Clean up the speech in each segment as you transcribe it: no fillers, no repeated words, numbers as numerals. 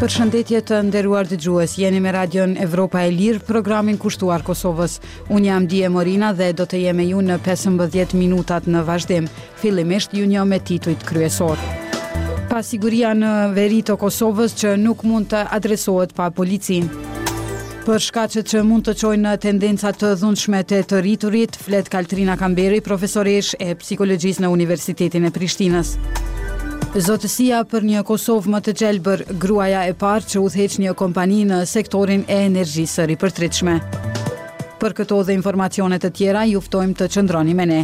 Përshëndetje të nderuar dëgjues, jeni me Radion Evropa e Lirë, programin kushtuar Kosovës. Unë jam Dije Morina dhe do të jem me ju në 15 minutat në vazhdim. Fillimisht ju njoh me titujt kryesor. Pasiguria në veri të Kosovës që nuk mund të adresohet pa policin. Për shkaqet që mund të çojnë në tendenca të dhunshme të rriturit, flet Kaltrina Kamberi, profesoresh e psikologjisë në Universitetin e Prishtinës. Zotësia për një Kosovë më të gjelbër, gruaja e parë që udhëheq një kompani në sektorin e energjisë së ripërtritshme. Për këto dhe informacione të tjera, ju ftojmë të qëndroni me ne.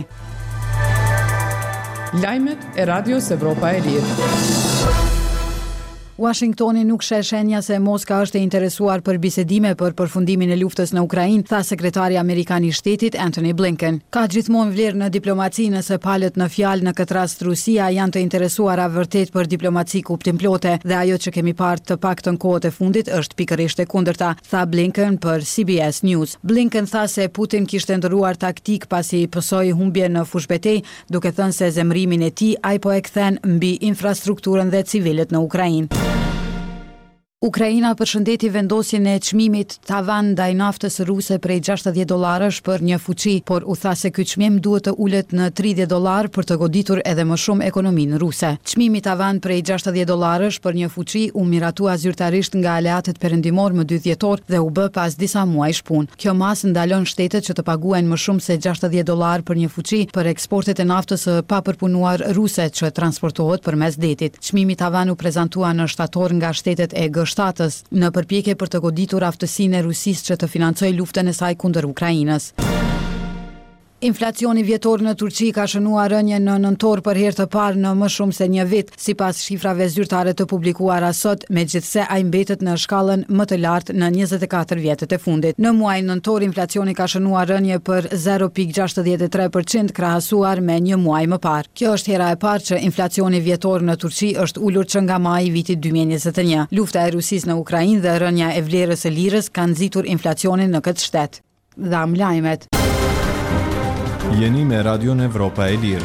Lajmet e Radios Evropa e Lirë. Washingtoni nuk sheh shenja se Moska është e interesuar për bisedime për përfundimin e luftës në Ukrainë, tha sekretari amerikan i shtetit Antony Blinken. Ka gjithmonë vlerë në diplomaci nëse palët në fjalë, në këtë rast Rusia janë të interesuara vërtet për diplomaci kuptimplote dhe ajo që kemi parë të paktën kohët e fundit është pikërisht e kundërta, tha Blinken për CBS News. Blinken tha se Putin kishte ndëruar taktik pasi pësoi humbje në fushbetej, duke thënë se zemrimin e tij ai po e kthen mbi infrastrukturën dhe civilët në Ukrainë. Ukraina përshëndeti vendosjen e çmimit tavan ndaj naftës ruse prej $60 për një fuqi, por u tha se ky çmim duhet të ulet në $30 për të goditur edhe më shumë ekonominë ruse. Çmimi tavan prej $60 për një fuqi u miratua zyrtarisht nga aleatët perëndimor më 2 dhjetor dhe u bë pas disa muajsh punë. Kjo masë ndalon shtetet që të paguajnë më shumë se $60 për një fuqi për eksportet e naftës së papërpunuar ruse që transportohet përmes detit. Çmimi tavan u prezantua në shtator nga shtetet e G7 në përpjekje për të goditur aftësinë e Rusisë që të financojë luftën e saj kundër Ukrainës. Inflacioni vjetor në Turqi ka shënuar rënje në nëntor për herë të parë në më shumë se një vit, sipas shifrave zyrtare të publikuara sot, megjithse ai mbetet në shkallën më të lartë në 24 vjetët e fundit. Në muajin nëntor inflacioni ka shënuar rënje për 0.63% krahasuar me një muaj më parë. Kjo është hera e parë që inflacioni vjetor në Turqi është ulur që nga maji i vitit 2021. Lufta e Rusisë në Ukrainë dhe rënja e vlerës së lirës kanë nxitur inflacionin në këtë shtet. Dham lajmet. Jeni me Radion Evropa e Lirë.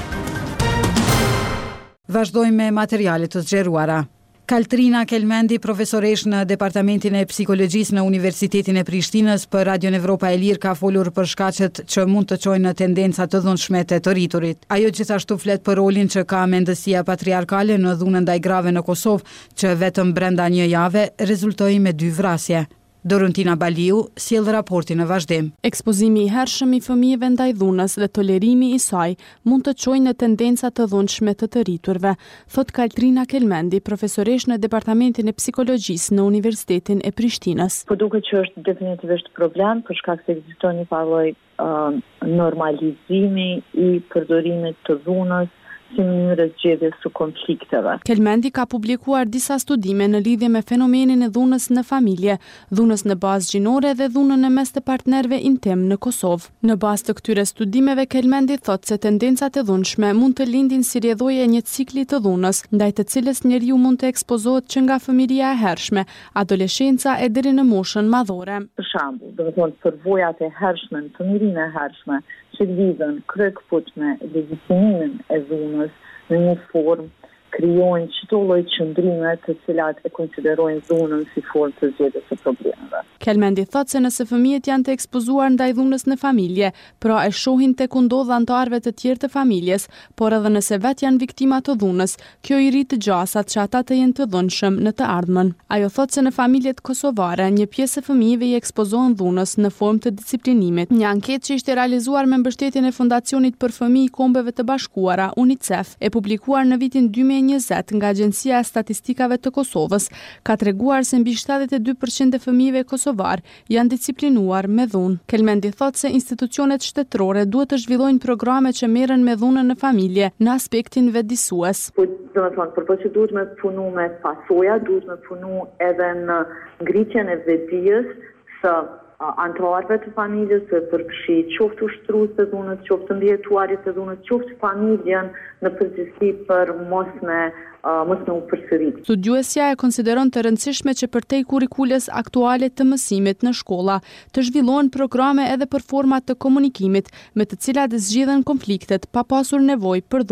Vazhdojmë me materialet të zgjeruara. Kaltrina Kelmendi, profesoresh në Departamentin e Psikologjisë në Universitetin e Prishtinës, për Radion Evropa e Lirë ka folur për shkaqet që mund të çojnë në tendenca të dhunshme të rriturit. Ajo gjithashtu flet për rolin që ka mendësia patriarkale në dhunën ndaj grave në Kosovë, që vetëm brenda një jave rezultoi me 2 vrasje. Dorontina Baliu sjell raportin në vazhdim. Ekspozimi i hershëm i fëmijëve ndaj dhunës dhe tolerimi i saj mund të çojnë në tendenca të dhunshme të rriturve, thot Kaltrina Kelmendi, profesoresh në Departamentin e Psikologjisë në Universitetin e Prishtinës. Po duket që është definitivisht problem për shkak se ekziston një lloj normalizimi i përdorimit të dhunës si mënyrë zgjedhjes së konflikteve. Kelmendi ka publikuar disa studime në lidhje me fenomenin e dhunës në familje, dhunës në bazë gjinore dhe dhunën në mes të partnerëve intim në Kosovë. Në bazë të këtyre studimeve, Kelmendi thot se tendencat e dhunshme mund të lindin si rrjedhoje e një cikli të dhunës, ndaj të cilës njeriu mund të ekspozohet që nga fëmijëria e hershme, adoleshenca e deri në moshën madhore. Për shembull, do të thonë përvojat e hershme, fëmijërinë e hershme, që lidhen kryekfut me legitimimin e dhunës në një formë, krijojnë çdo lloj qëndrime të cilat e konsiderojnë dhunën si formë të zgjedhjes së problemeve. Kelmendi thot se nëse fëmijët janë të ekspozuar ndaj dhunës në familje, pra e shohin tek ndodh anëtarëve të tjerë të familjes, por edhe nëse vet janë viktima të dhunës, kjo i rrit të gjasat që ata të jenë të dhunshëm në të ardhmen. Ajo thot se në familjet kosovare, një pjesë e fëmijëve i ekspozohen dhunës në formë të disiplinimit. Një anketë që ishte realizuar me mbështetjen e Fondacionit për Fëmijë i Kombeve të Bashkuara, UNICEF, e publikuar në vitin 2020 nga Agjencia e Statistikave të Kosovës, ka treguar se mbi 72% e fëmijëve kosovar janë disiplinuar me dhunë. Kelmendi thot se institucionet shtetërore duhet të zhvillojnë programe që merren me dhunën në familje në aspektin vetëdijsues. Përveç duhet me punu me pasoja, duhet me punu edhe në ngritjen e vetëdijes së anëtarëve të familjes, se përfshi qoftë ushtrues të dhunës, qoftë ndjetuarit të dhunës, qoftë familjen në përgjithësi për mos me u përsërit. Studiuesja e konsideron të rëndësishme që përtej kurrikulës aktuale të mësimit në shkolla të zhvillohen programe edhe për forma të komunikimit me të cilat zgjidhen konfliktet pa pasur nevojë për dhunë.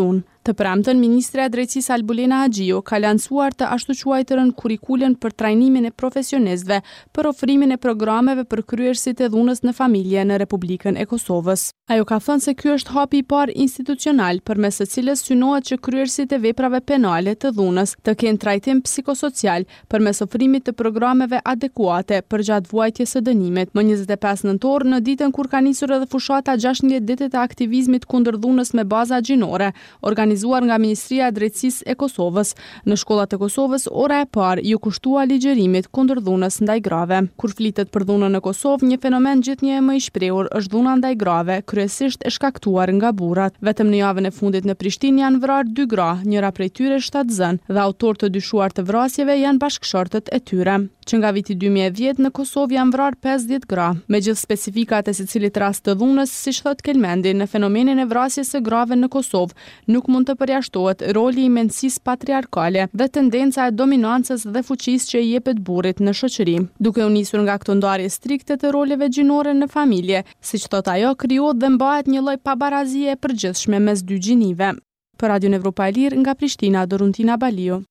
Të premten, Ministre e Drejtësisë Albulena Haxhiu ka lancuar të ashtu quajtërën kurikulen për trajnimin e profesionistëve për ofrimin e programeve për kryerësit e dhunës në familje në Republikën e Kosovës. Ajo ka thënë se ky është hapi i parë institucional përmes së cilës synohet që kryerësit e veprave penale të dhunës të kenë trajtim psikosocial përmes ofrimit të programeve adekuate për gjatë vuajtjes së dënimit. Më 25 nëntor, në ditën kur ka nisur edhe fushata 16 ditët e aktivizmit kundër dhunës me baza gjinore, organizuar nga Ministria e Drejtësisë e Kosovës, në shkollat e Kosovës ora e parë ju kushtua ligjërimit kundër dhunës ndaj grave. Kur flitet për dhunën në Kosovë, një fenomen gjithnjë më i shprehur është dhuna ndaj grave, kryesisht e shkaktuar nga burrat. Vetëm në javën e fundit në Prishtinë janë vrarë 2 gra, njëra prej tyre shtatzën, dhe autorë të dyshuar të vrasjeve janë bashkëshortët e tyre. Që nga viti 2010 në Kosovë janë vrarë 50 gra. Me gjithë specifikat e secilit rast të dhunës, siç thot Kelmendi, në fenomenin e vrasjes së grave në Kosovë nuk mund të përjashtohet roli i mendësisë patriarkale dhe tendenca e dominancës dhe fuqisë që i jepet burrit në shoqëri. Duke u nisur nga këto ndarje strikte të roleve gjinore në familje, siç thot ajo, krijohet dhe mbahet një lloj pabarazie e përgjithshme mes dy gjinive. Për Radion Evropa e Lirë nga Prishtina, Doruntina Balio.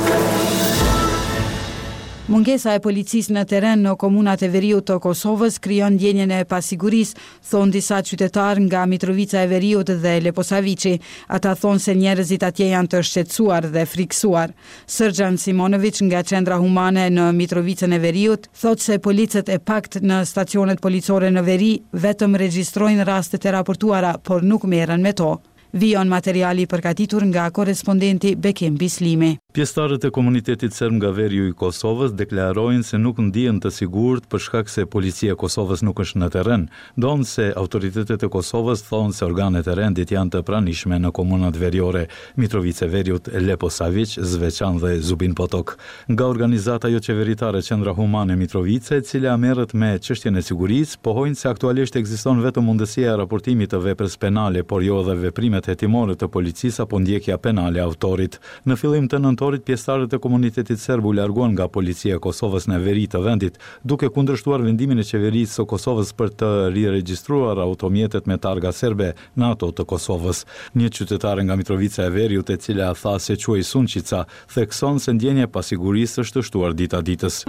Mungesa e policisë në teren në komunat e veriut të Kosovës krijon ndjenjen e pasigurisë, thon disa qytetarë nga Mitrovica e Veriut dhe Leposaviçi. Ata thonë se njerëzit atje janë të shqetësuar dhe frikësuar. Sërxhan Simonović nga Qendra Humane në Mitrovicën e Veriut thotë se policët e pakt në stacionet policore në Veri vetëm regjistrojnë rastet e raportuara, por nuk merren me to. Vijon materiali përgatitur nga korrespondenti Bekim Bislimi. Pjesëtarët e komunitetit serb nga veriu i Kosovës deklarojnë se nuk ndihen të sigurt për shkak se policia e Kosovës nuk është në terren, ndonëse se autoritetet e Kosovës thonë se organet e rendit janë të pranishme në komunat veriore Mitrovica e Veriut, Leposavić, Zveçan dhe Zubin Potok. Nga organizata jo qeveritare Qendra Humane Mitrovica, e cila merret me çështjen e sigurisë, pohojnë se aktualisht ekziston vetëm mundësia e raportimit të veprës penale, por jo edhe veprimet hetimore të policisë apo ndjekja penale e autorit. Në fillim të nëntorit, pjesëtarët e komunitetit serb u larguan nga policia e Kosovës në veri të vendit, duke kundërshtuar vendimin e qeverisë së Kosovës për të riregjistruar automjetet me targa serbe në ato të Kosovës. Një qytetare nga Mitrovica e Veriut, e cila tha se quhej Sunčica, thekson se ndjenja e pasigurisë është shtuar dita ditës.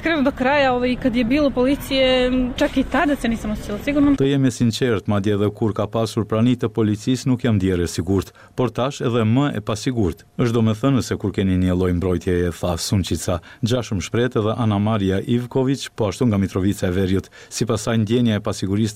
Të jemi sinqert, madje edhe kur ka pasur prani të policisë nuk jam ndjerë e sigurt, por tash edhe më e pasigurt. Është domethënë se kur keni një lloj mbrojtjeje, tha Sunčica. Gjashëm shpreh edhe Ana Maria Ivković, po ashtu nga Mitrovica e Veriut. Sipas saj, ndjenja e pasigurisë